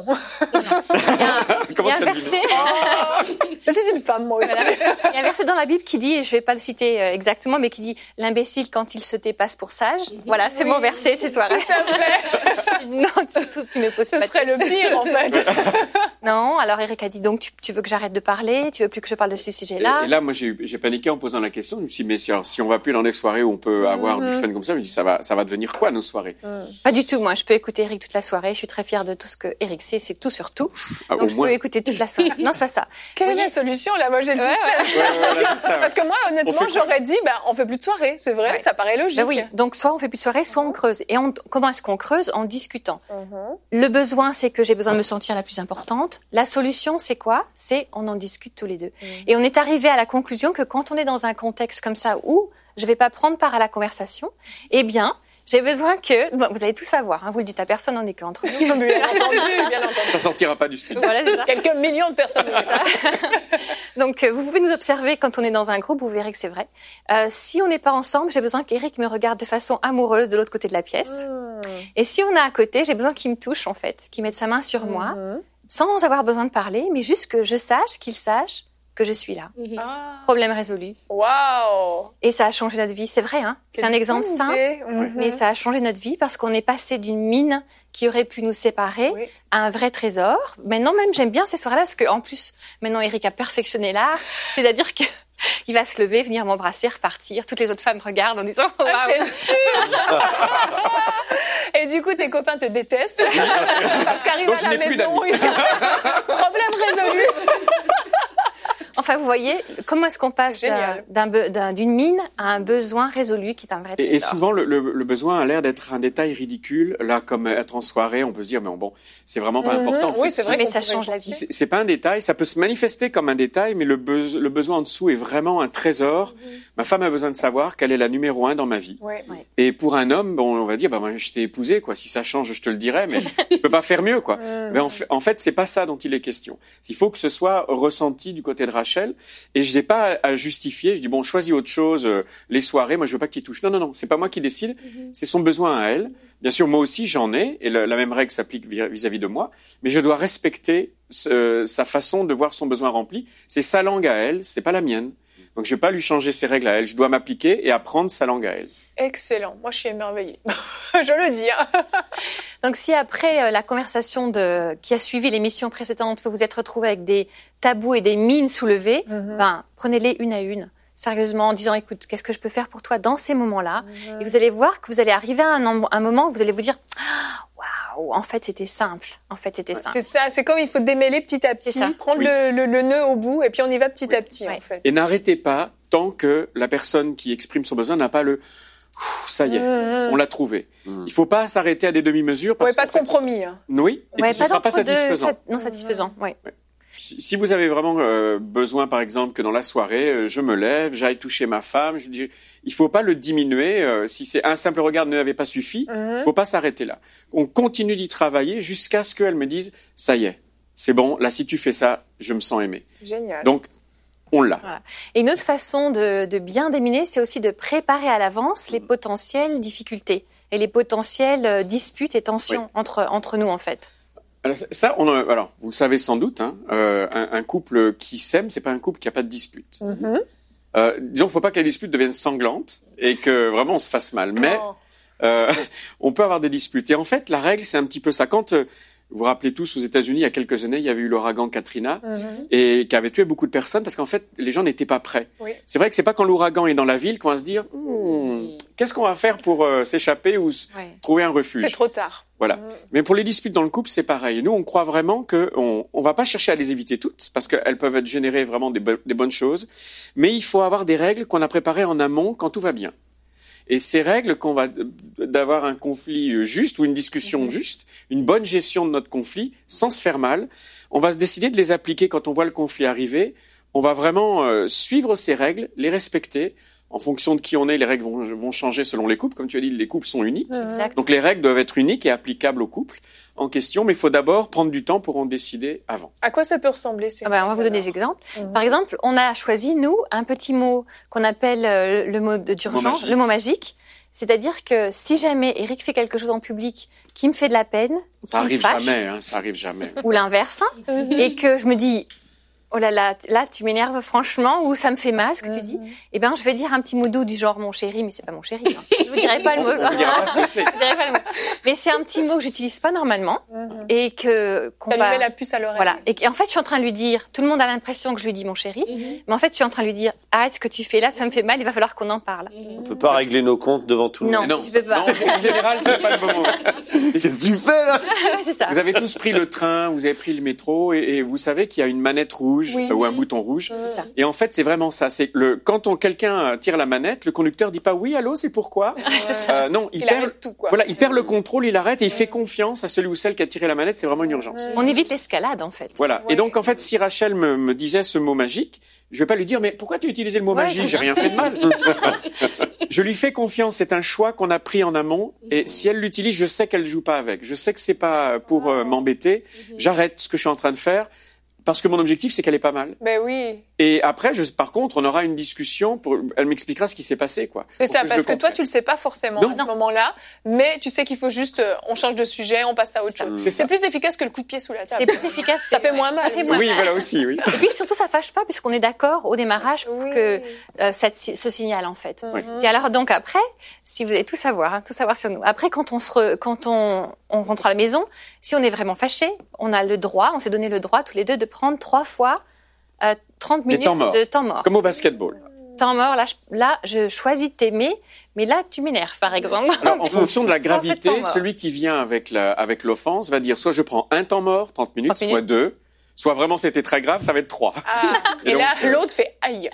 Il y a un verset... Je suis une femme, moi aussi. Il y a un verset dans la Bible qui dit, et je vais pas le citer exactement, mais qui dit, l'imbécile quand il se tait passe pour sage. Voilà, c'est mon verset ces soirées. Tout à fait. Non, surtout tu me poses pas. Ce serait le pire en fait. Non, alors Eric a dit donc tu veux que j'arrête de parler, tu veux plus que je parle de ce sujet-là. Et là moi j'ai paniqué en posant la question, je me suis dit mais si on va plus dans des soirées où on peut avoir du fun comme ça, je me dis ça va devenir quoi nos soirées? Pas du tout, moi je peux écouter Eric toute la soirée, je suis très fière de tout ce que Eric sait, c'est tout sur tout. Donc je peux écouter toute la soirée. Non, c'est pas ça. Quelle est la solution là? Moi j'ai le suspense. Parce que moi honnêtement j'aurais dit on fait plus de soirée, c'est vrai, ça paraît logique. Oui, donc soit on fait plus de soirée, soit on creuse. Et comment est-ce qu'on creuse? En discutant. Le besoin, c'est que j'ai besoin de me sentir la plus importante. La solution, c'est quoi? C'est on en discute tous les deux. Et on est arrivé à la conclusion que quand on est dans un contexte comme ça où je vais pas prendre part à la conversation, eh bien, j'ai besoin que... Bon, vous allez tout savoir, vous le dites à personne, on n'est qu'entre nous. Bien entendu. Ça sortira pas du studio. Voilà, c'est ça. Quelques millions de personnes. Donc, vous pouvez nous observer quand on est dans un groupe, vous verrez que c'est vrai. Si on n'est pas ensemble, j'ai besoin qu'Eric me regarde de façon amoureuse de l'autre côté de la pièce. Et si on est à côté, j'ai besoin qu'il me touche, en fait, qu'il mette sa main sur moi, sans avoir besoin de parler, mais juste que je sache, qu'il sache que je suis là. Problème résolu. Waouh! Et ça a changé notre vie, c'est vrai, hein. C'est un exemple simple, mais ça a changé notre vie parce qu'on est passé d'une mine qui aurait pu nous séparer à un vrai trésor. Maintenant même, j'aime bien ces soirées-là parce que en plus, maintenant Eric a perfectionné l'art, c'est-à-dire que il va se lever, venir m'embrasser, repartir. Toutes les autres femmes regardent en disant « Waouh !» Et du coup, tes copains te détestent parce qu'arrive à la maison, problème résolu. Enfin, vous voyez, comment est-ce qu'on passe d'une mine à un besoin résolu qui est un vrai trésor. Et souvent, le besoin a l'air d'être un détail ridicule. Là, comme être en soirée, on peut se dire, mais bon, c'est vraiment pas important. Oui, c'est vrai, mais ça change la vie. C'est pas un détail, ça peut se manifester comme un détail, mais le besoin en dessous est vraiment un trésor. Ma femme a besoin de savoir qu'elle est la numéro 1 dans ma vie. Ouais. Et pour un homme, bon, on va dire, moi, je t'ai épousé, quoi. Si ça change, je te le dirai, mais je peux pas faire mieux, quoi. Mais en fait, c'est pas ça dont il est question. Il faut que ce soit ressenti du côté de Rachel. Et je n'ai pas à justifier. Je dis, bon, choisis autre chose, les soirées, moi, je veux pas qu'il touche. Non, c'est pas moi qui décide. C'est son besoin à elle. Bien sûr, moi aussi, j'en ai. Et la même règle s'applique vis-à-vis de moi. Mais je dois respecter sa façon de voir son besoin rempli. C'est sa langue à elle, c'est pas la mienne. Donc, je vais pas lui changer ses règles à elle. Je dois m'appliquer et apprendre sa langue à elle. Excellent. Moi, je suis émerveillée. Je le dis. Donc, si après la conversation qui a suivi l'émission précédente, vous vous êtes retrouvés avec des tabous et des mines soulevées, prenez-les une à une, sérieusement, en disant, écoute, qu'est-ce que je peux faire pour toi dans ces moments-là? Et vous allez voir que vous allez arriver à un moment où vous allez vous dire, waouh, en fait, c'était simple. C'est ça. C'est comme il faut démêler petit à petit, prendre le nœud au bout, et puis on y va petit à petit, en fait. Et n'arrêtez pas tant que la personne qui exprime son besoin n'a pas ça y est, on l'a trouvé. Il faut pas s'arrêter à des demi-mesures. Pas de compromis. Oui, et puis ce sera pas satisfaisant. Non satisfaisant, oui. Si vous avez vraiment besoin, par exemple, que dans la soirée, je me lève, j'aille toucher ma femme, je dis, il faut pas le diminuer. Si c'est un simple regard ne n'avait pas suffi, il faut pas s'arrêter là. On continue d'y travailler jusqu'à ce qu'elle me dise, ça y est, c'est bon. Là, si tu fais ça, je me sens aimé. Génial. Donc on l'a. Voilà. Et une autre façon de bien déminer, c'est aussi de préparer à l'avance les potentielles difficultés et les potentielles disputes et tensions entre nous, en fait. Alors, vous le savez sans doute, un couple qui s'aime, c'est pas un couple qui a pas de dispute. Disons, faut pas que les disputes deviennent sanglantes et que vraiment on se fasse mal. Mais on peut avoir des disputes. Et en fait, la règle, c'est un petit peu ça. Quand vous vous rappelez tous, aux États-Unis, il y a quelques années, il y avait eu l'ouragan Katrina et qui avait tué beaucoup de personnes parce qu'en fait, les gens n'étaient pas prêts. Oui. C'est vrai que c'est pas quand l'ouragan est dans la ville qu'on va se dire qu'est-ce qu'on va faire pour s'échapper ou trouver un refuge. C'est trop tard. Voilà. Mais pour les disputes dans le couple, c'est pareil. Nous, on croit vraiment que on va pas chercher à les éviter toutes parce qu'elles peuvent générer vraiment des bonnes choses. Mais il faut avoir des règles qu'on a préparées en amont quand tout va bien. Et ces règles d'avoir un conflit juste ou une discussion juste, une bonne gestion de notre conflit sans se faire mal, on va se décider de les appliquer quand on voit le conflit arriver. On va vraiment suivre ces règles, les respecter. En fonction de qui on est, les règles vont changer selon les couples. Comme tu as dit, les couples sont uniques. Exact. Donc les règles doivent être uniques et applicables au couple en question. Mais il faut d'abord prendre du temps pour en décider avant. À quoi ça peut ressembler on va vous donner des exemples. Par exemple, on a choisi, nous, un petit mot qu'on appelle le mot d'urgence, le mot magique. C'est-à-dire que si jamais Eric fait quelque chose en public qui me fait de la peine, ça arrive jamais. Ou l'inverse, et que je me dis oh là, tu m'énerves franchement, ou ça me fait mal ce que tu dis, eh ben je vais dire un petit mot doux du genre mon chéri, mais c'est pas mon chéri, bien sûr. Je vous dirai pas le mot. On dira pas ce que c'est. Je dirai pas le mot. Mais c'est un petit mot que j'utilise pas normalement et qu'on ça lui met la puce à l'oreille. Voilà. Et en fait, je suis en train de lui dire, tout le monde a l'impression que je lui dis mon chéri, mais en fait, je suis en train de lui dire arrête ce que tu fais là, ça me fait mal, il va falloir qu'on en parle. On peut pas régler nos comptes devant tout le monde. Non, tu peux pas. Non, en général, c'est pas le bon moment. Qu'est-ce que tu fais là? C'est ça. Vous avez tous pris le train, vous avez pris le métro et vous savez qu'il y a une manette rouge ou un bouton rouge. Ça. Et en fait, c'est vraiment ça. C'est quand quelqu'un tire la manette, le conducteur dit pas oui, allô, c'est pourquoi. Non, il perd tout, quoi. Voilà, il perd le contrôle, il arrête et il fait confiance à celui ou celle qui a tiré la manette. C'est vraiment une urgence. On évite l'escalade, en fait. Voilà. Ouais. Et donc, en fait, si Rachel me disait ce mot magique, je vais pas lui dire mais pourquoi tu as utilisé le mot magique? J'ai rien fait de mal. Je lui fais confiance. C'est un choix qu'on a pris en amont. Et si elle l'utilise, je sais qu'elle joue pas avec. Je sais que c'est pas pour m'embêter. J'arrête ce que je suis en train de faire. Parce que mon objectif, c'est qu'elle est pas mal. Ben oui. Et après, par contre, on aura une discussion. Elle m'expliquera ce qui s'est passé, quoi. C'est ça, parce que toi, tu le sais pas forcément à ce moment-là, mais tu sais qu'il faut juste, on change de sujet, on passe à autre chose. C'est plus efficace que le coup de pied sous la table. C'est plus efficace. Ça fait moins mal. Oui, voilà aussi, oui. Et puis surtout, ça fâche pas, puisqu'on est d'accord au démarrage pour que ce signal, en fait. Et alors, donc après, si vous allez tout savoir sur nous. Après, quand on rentre à la maison, si on est vraiment fâché, on s'est donné le droit tous les deux de prendre 3 fois 30 minutes de temps mort. Comme au basketball. Temps mort, là, je choisis de t'aimer, mais là, tu m'énerves, par exemple. Alors, en fonction de la gravité, celui qui vient avec l'offense va dire soit je prends un temps mort, 30 minutes, soit 2, soit vraiment c'était très grave, ça va être 3. Et donc, là, l'autre fait aïe.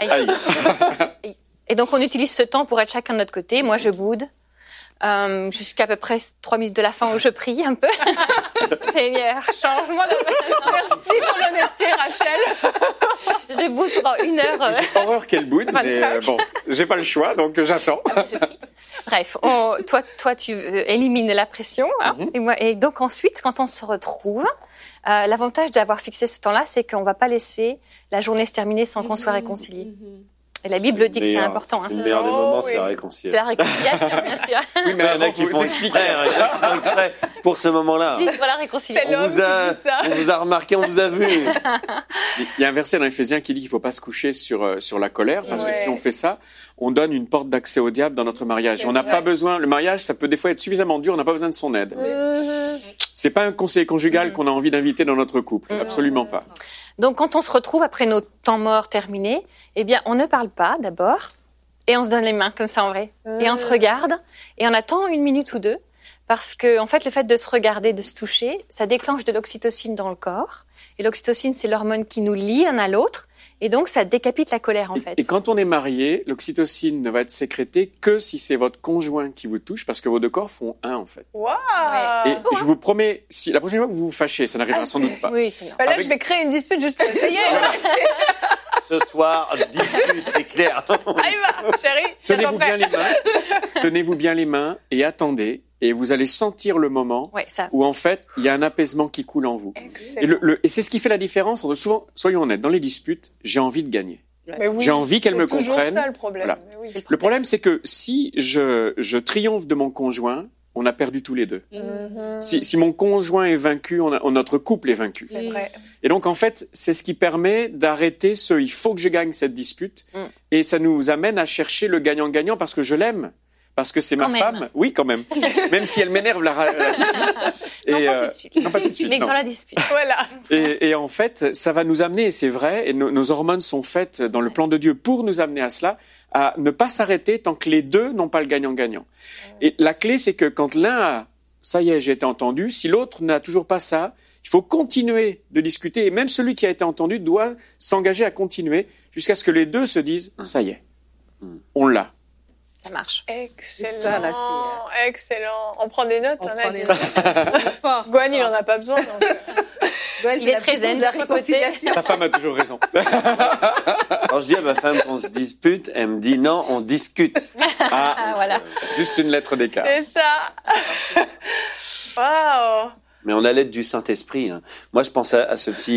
Et donc, on utilise ce temps pour être chacun de notre côté. Moi, je boude. Jusqu'à peu près 3 minutes de la fin où je prie un peu. Seigneur, change-moi de... Merci pour l'honnêteté, Rachel. Je boude pendant 1 heure. J'ai horreur qu'elle boude, mais bon, j'ai pas le choix, donc j'attends. Bref, toi, tu élimines la pression. Hein, et donc ensuite, quand on se retrouve, l'avantage d'avoir fixé ce temps-là, c'est qu'on va pas laisser la journée se terminer sans qu'on soit réconciliés. Et la Bible dit que c'est important. C'est le meilleur des moments, c'est la réconciliation. C'est la réconciliation, bien sûr. Oui, mais il y en a qui font exprès pour ce moment-là. Pour la réconciliation. On vous a remarqué, on vous a vu. Il y a un verset dans Éphésiens qui dit qu'il ne faut pas se coucher sur la colère, parce que si on fait ça, on donne une porte d'accès au diable dans notre mariage. On n'a pas besoin, le mariage, ça peut des fois être suffisamment dur, on n'a pas besoin de son aide. C'est pas un conseiller conjugal qu'on a envie d'inviter dans notre couple. Absolument pas. Donc, quand on se retrouve après nos temps morts terminés, eh bien, on ne parle pas d'abord et on se donne les mains comme ça en vrai. Et on se regarde et on attend 1 minute ou 2 parce que, en fait, le fait de se regarder, de se toucher, ça déclenche de l'oxytocine dans le corps. Et l'oxytocine, c'est l'hormone qui nous lie un à l'autre. Et donc, ça décapite la colère, en fait. Et quand on est marié, l'oxytocine ne va être sécrétée que si c'est votre conjoint qui vous touche, parce que vos 2 corps font 1, en fait. Waouh! Et je vous promets, si la prochaine fois que vous vous fâchez, ça n'arrivera sans doute pas. Oui, c'est bien. Là, je vais créer une dispute juste pour essayer. Ce soir, dispute, c'est clair. Allez, va, chérie. Tenez-vous bien les mains et attendez. Et vous allez sentir le moment où, en fait, il y a un apaisement qui coule en vous. Et c'est ce qui fait la différence entre, souvent, soyons honnêtes, dans les disputes, j'ai envie de gagner. J'ai envie qu'elle me comprenne. Ça, le problème. Voilà. Le problème, c'est que si je triomphe de mon conjoint, on a perdu tous les deux. Si mon conjoint est vaincu, notre couple est vaincu. C'est vrai. Et donc, en fait, c'est ce qui permet d'arrêter il faut que je gagne cette dispute. Et ça nous amène à chercher le gagnant-gagnant parce que je l'aime. Parce que c'est ma femme. Oui, quand même. Même si elle m'énerve tout de suite. Non, pas tout de suite. Mais dans la dispute. Voilà. Et en fait, ça va nous amener, et c'est vrai, et nos hormones sont faites dans le plan de Dieu pour nous amener à cela, à ne pas s'arrêter tant que les deux n'ont pas le gagnant-gagnant. Et la clé, c'est que quand l'un a, ça y est, j'ai été entendu, si l'autre n'a toujours pas ça, il faut continuer de discuter. Et même celui qui a été entendu doit s'engager à continuer jusqu'à ce que les deux se disent, ça y est, on l'a. Ça marche. Excellent. C'est ça, là, excellent. On prend des notes, on hein, prend des notes. Gwen, il en a pas besoin. Donc... Gwen, il est très zen de la réconciliation. Ta femme a toujours raison. Quand je dis à ma femme qu'on se dispute, elle me dit non, on discute. Voilà. Juste une lettre d'écart. C'est ça. Waouh. Mais on a l'aide du Saint-Esprit. Hein. Moi, je pense à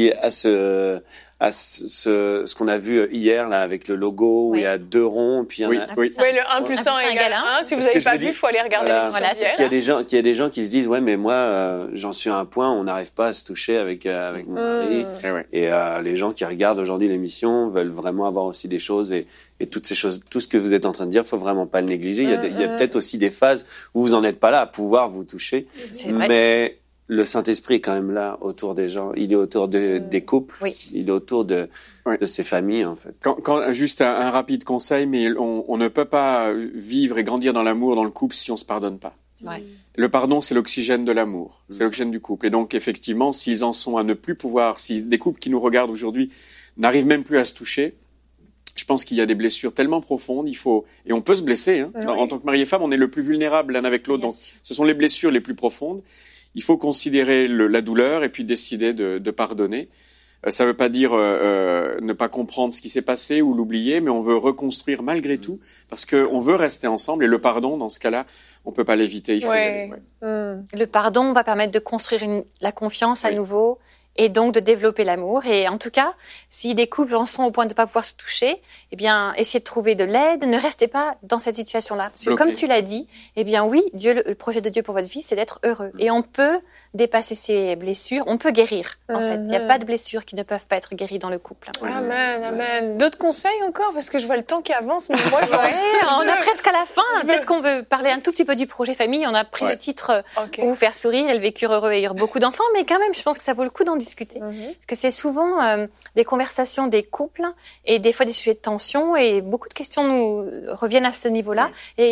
ce qu'on a vu hier là avec le logo où il y a 2 ronds, puis il y en a. Oui, le 1 plus 1 égale 1. Si vous n'avez pas vu, il faut aller regarder l'émission d'hier. Il y a des gens qui se disent ouais, mais moi, j'en suis à un point, on n'arrive pas à se toucher avec mon mari. Et les gens qui regardent aujourd'hui l'émission veulent vraiment avoir aussi des choses et toutes ces choses, tout ce que vous êtes en train de dire, faut vraiment pas le négliger. Il y a peut-être aussi des phases où vous en êtes pas là à pouvoir vous toucher, mais le Saint-Esprit est quand même là autour des gens. Il est autour des couples. Il est autour de ces familles, en fait. Juste un rapide conseil, mais on ne peut pas vivre et grandir dans l'amour dans le couple si on se pardonne pas. Le pardon, c'est l'oxygène de l'amour. C'est l'oxygène du couple. Et donc, effectivement, s'ils en sont à ne plus pouvoir, si des couples qui nous regardent aujourd'hui n'arrivent même plus à se toucher, je pense qu'il y a des blessures tellement profondes, et on peut se blesser, hein. En tant que mari et femme, on est le plus vulnérable l'un avec l'autre. Donc, ce sont les blessures les plus profondes. Il faut considérer la douleur et puis décider de pardonner. Ça veut pas dire ne pas comprendre ce qui s'est passé ou l'oublier, mais on veut reconstruire malgré tout parce que on veut rester ensemble. Et le pardon, dans ce cas-là, on peut pas l'éviter. Il faut y aller. Le pardon va permettre de construire la confiance à nouveau. Et donc de développer l'amour. Et en tout cas, si des couples en sont au point de ne pas pouvoir se toucher, eh bien, essayez de trouver de l'aide. Ne restez pas dans cette situation-là. Parce que comme tu l'as dit, eh bien oui, le projet de Dieu pour votre vie, c'est d'être heureux. Et on peut dépasser ces blessures, on peut guérir. En fait, il n'y a pas de blessures qui ne peuvent pas être guéries dans le couple. Amen, amen. D'autres conseils encore? Parce que je vois le temps qui avance, mais moi, on est presque à la fin. Peut-être qu'on veut parler un tout petit peu du projet famille. On a pris le titre pour vous faire sourire. Elles vécurent heureux et eurent beaucoup d'enfants. Mais quand même, je pense que ça vaut le coup d'en discuter. Parce que c'est souvent des conversations des couples et des fois des sujets de tension et beaucoup de questions nous reviennent à ce niveau-là. Et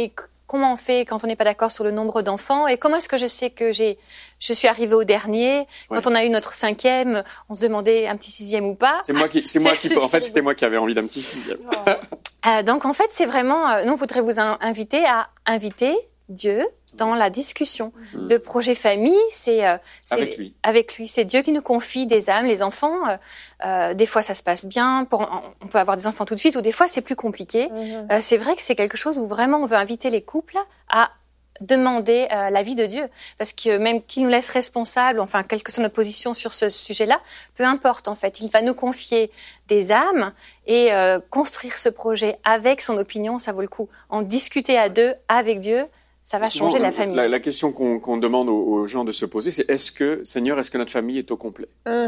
comment on fait quand on n'est pas d'accord sur le nombre d'enfants et comment est-ce que je sais que je suis arrivée au dernier. Quand on a eu notre 5e, on se demandait un petit 6e ou pas. En fait, c'était moi qui avais envie d'un petit 6e. Donc, en fait, c'est vraiment, nous, on voudrait vous inviter à inviter Dieu dans la discussion. Le projet famille, c'est avec lui. C'est Dieu qui nous confie des âmes, les enfants. Des fois, ça se passe bien. On peut avoir des enfants tout de suite, ou des fois, c'est plus compliqué. C'est vrai que c'est quelque chose où vraiment on veut inviter les couples à demander l'avis de Dieu, parce que même qu'il nous laisse responsables, enfin, quelle que soit notre position sur ce sujet-là, peu importe en fait, il va nous confier des âmes et construire ce projet avec son opinion, ça vaut le coup. En discuter à deux avec Dieu, ça va changer la famille. La question qu'on demande aux gens de se poser, c'est Seigneur, est-ce que notre famille est au complet?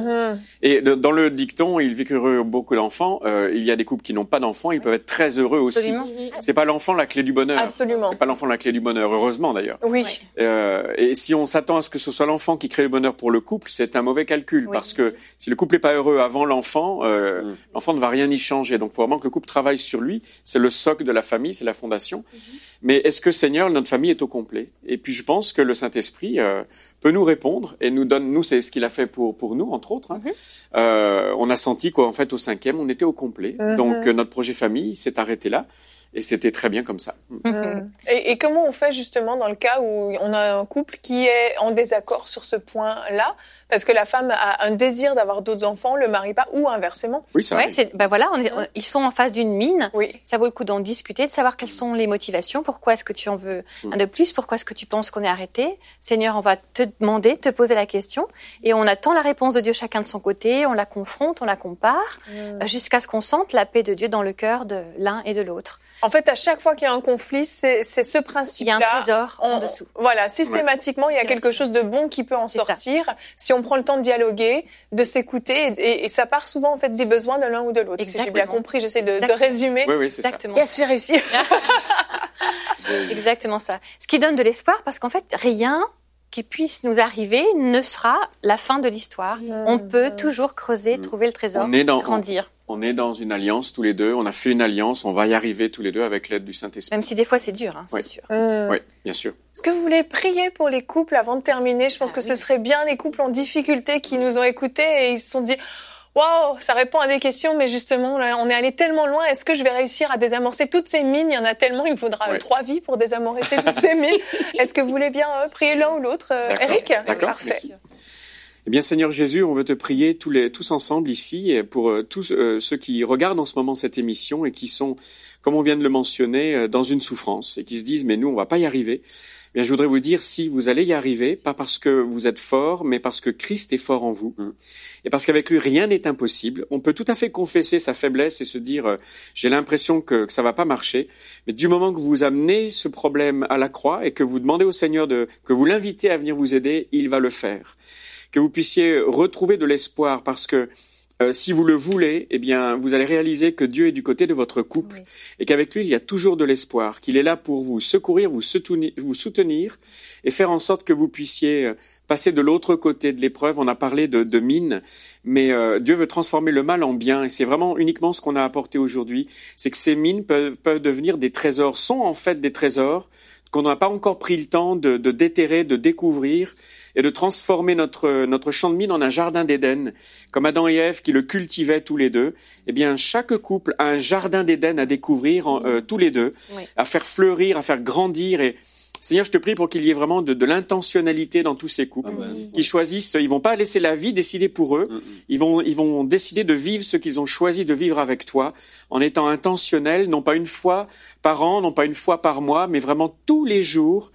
Et dans le dicton, il vit heureux beaucoup d'enfants. Il y a des couples qui n'ont pas d'enfants, ils peuvent être très heureux aussi. Absolument. C'est pas l'enfant la clé du bonheur. Absolument. C'est pas l'enfant la clé du bonheur, heureusement d'ailleurs. Oui. Et si on s'attend à ce que ce soit l'enfant qui crée le bonheur pour le couple, c'est un mauvais calcul, parce que si le couple est pas heureux avant l'enfant, l'enfant ne va rien y changer. Donc, il faut vraiment que le couple travaille sur lui. C'est le socle de la famille, c'est la fondation. Mais est-ce que Seigneur, notre famille est au complet? Et puis je pense que le Saint-Esprit peut nous répondre et nous c'est ce qu'il a fait pour nous, entre autres. On a senti qu'en fait au 5e, on était au complet. Donc notre projet famille s'est arrêté là. Et c'était très bien comme ça. Et comment on fait justement dans le cas où on a un couple qui est en désaccord sur ce point-là, parce que la femme a un désir d'avoir d'autres enfants, le mari pas, ou inversement? Oui, ça arrive. Ils sont en face d'une mine. Oui. Ça vaut le coup d'en discuter, de savoir quelles sont les motivations. Pourquoi est-ce que tu en veux un de plus? Pourquoi est-ce que tu penses qu'on est arrêté? Seigneur, on va te demander, te poser la question, et on attend la réponse de Dieu chacun de son côté. On la confronte, on la compare, jusqu'à ce qu'on sente la paix de Dieu dans le cœur de l'un et de l'autre. En fait, à chaque fois qu'il y a un conflit, c'est ce principe-là. Il y a un trésor en dessous. Voilà, systématiquement, il y a quelque chose de bon qui peut en sortir. Si on prend le temps de dialoguer, de s'écouter, et ça part souvent en fait des besoins de l'un ou de l'autre. Si j'ai bien compris, j'essaie de résumer. Oui, c'est exactement. ça. Yes, j'ai réussi. Exactement ça. Ce qui donne de l'espoir, parce qu'en fait, rien qui puisse nous arriver ne sera la fin de l'histoire. On peut toujours creuser, trouver le trésor, grandir. On est dans une alliance tous les deux. On a fait une alliance. On va y arriver tous les deux avec l'aide du Saint-Esprit. Même si des fois c'est dur, c'est sûr. Oui, bien sûr. Est-ce que vous voulez prier pour les couples avant de terminer? Je pense que ce serait bien les couples en difficulté qui nous ont écoutés et ils se sont dit waouh, ça répond à des questions, mais justement, là, on est allé tellement loin. Est-ce que je vais réussir à désamorcer toutes ces mines? Il y en a tellement, il me faudra 3 vies pour désamorcer toutes ces mines. Est-ce que vous voulez bien prier l'un ou l'autre? Eric? D'accord, parfait. Merci. Eh bien, Seigneur Jésus, on veut te prier tous ensemble ici pour tous ceux qui regardent en ce moment cette émission et qui sont, comme on vient de le mentionner, dans une souffrance et qui se disent « mais nous, on va pas y arriver ». Bien, je voudrais vous dire, si vous allez y arriver, pas parce que vous êtes fort, mais parce que Christ est fort en vous. Et parce qu'avec lui, rien n'est impossible. On peut tout à fait confesser sa faiblesse et se dire, j'ai l'impression que ça va pas marcher. Mais du moment que vous amenez ce problème à la croix et que vous demandez au Seigneur que vous l'invitez à venir vous aider, il va le faire. Que vous puissiez retrouver de l'espoir parce que si vous le voulez, eh bien, vous allez réaliser que Dieu est du côté de votre couple et qu'avec lui, il y a toujours de l'espoir, qu'il est là pour vous secourir, vous soutenir et faire en sorte que vous puissiez passer de l'autre côté de l'épreuve. On a parlé de mines, mais Dieu veut transformer le mal en bien et c'est vraiment uniquement ce qu'on a apporté aujourd'hui. C'est que ces mines peuvent devenir des trésors, sont en fait des trésors qu'on n'a pas encore pris le temps de déterrer, de découvrir et de transformer notre champ de mine en un jardin d'Éden. Comme Adam et Ève qui le cultivaient tous les deux, eh bien, chaque couple a un jardin d'Éden à découvrir tous les deux, à faire fleurir, à faire grandir. Et Seigneur, je te prie pour qu'il y ait vraiment de l'intentionnalité dans tous ces couples qui choisissent. Ils vont pas laisser la vie décider pour eux. Ils vont décider de vivre ce qu'ils ont choisi de vivre avec toi en étant intentionnels, non pas une fois par an, non pas une fois par mois, mais vraiment tous les jours.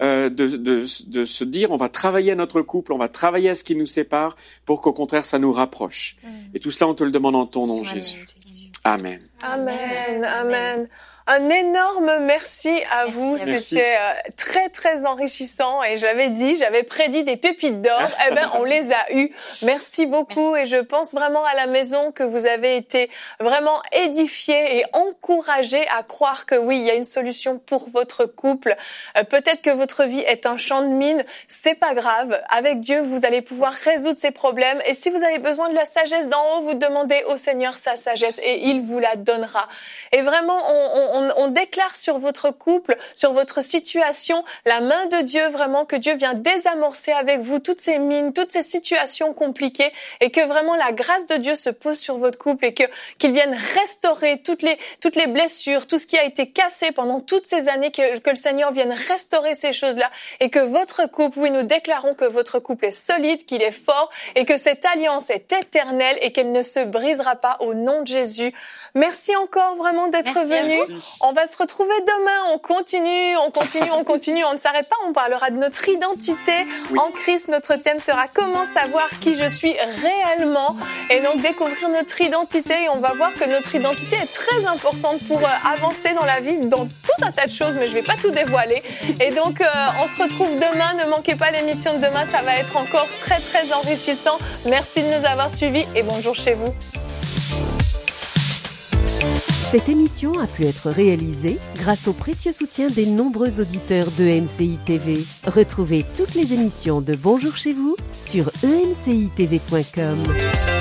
De se dire on va travailler à notre couple, on va travailler à ce qui nous sépare pour qu'au contraire ça nous rapproche. Et tout cela on te le demande en ton nom Jésus. Amen. Amen. Amen. Un énorme merci à vous. C'était très, très enrichissant. Et j'avais prédit des pépites d'or. Eh ben, on les a eues. Merci beaucoup. Et je pense vraiment à la maison que vous avez été vraiment édifiés et encouragés à croire que oui, il y a une solution pour votre couple. Peut-être que votre vie est un champ de mine. C'est pas grave. Avec Dieu, vous allez pouvoir résoudre ces problèmes. Et si vous avez besoin de la sagesse d'en haut, vous demandez au Seigneur sa sagesse et il vous la donnera. Et vraiment, on on déclare sur votre couple, sur votre situation, la main de Dieu, vraiment que Dieu vient désamorcer avec vous toutes ces mines, toutes ces situations compliquées, et que vraiment la grâce de Dieu se pose sur votre couple et qu'il vienne restaurer toutes les blessures, tout ce qui a été cassé pendant toutes ces années, que le Seigneur vienne restaurer ces choses-là, et que votre couple, oui, nous déclarons que votre couple est solide, qu'il est fort, et que cette alliance est éternelle et qu'elle ne se brisera pas au nom de Jésus. Merci encore vraiment d'être venu. On va se retrouver demain. On continue. On ne s'arrête pas. On parlera de notre identité en Christ. Notre thème sera comment savoir qui je suis réellement, et donc découvrir notre identité. Et on va voir que notre identité est très importante pour avancer dans la vie, dans tout un tas de choses, mais je vais pas tout dévoiler. Et donc, on se retrouve demain. Ne manquez pas l'émission de demain. Ça va être encore très, très enrichissant. Merci de nous avoir suivis et bonjour chez vous. Cette émission a pu être réalisée grâce au précieux soutien des nombreux auditeurs de MCI TV. Retrouvez toutes les émissions de Bonjour chez vous sur emcitv.com.